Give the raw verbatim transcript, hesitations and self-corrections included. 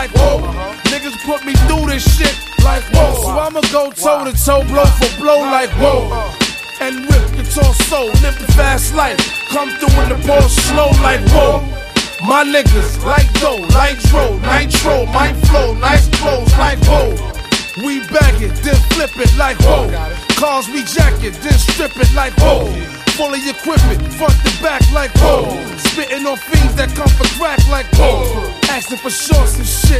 like whoa. Niggas put me through this shit like whoa. So I'ma go toe to toe, blow for blow like whoa. And whip your torso, live the fast life. Come through in the ball slow like whoa. My niggas like dough, like dro, nitro, my flow, nice clothes like whoa. We bag it, then flip it like whoa. Cars we jack it, then strip it like whoa. Fully equipment, front to back like whoa. Spitting on fiends that come for crack like whoa. Asking for shorts and shit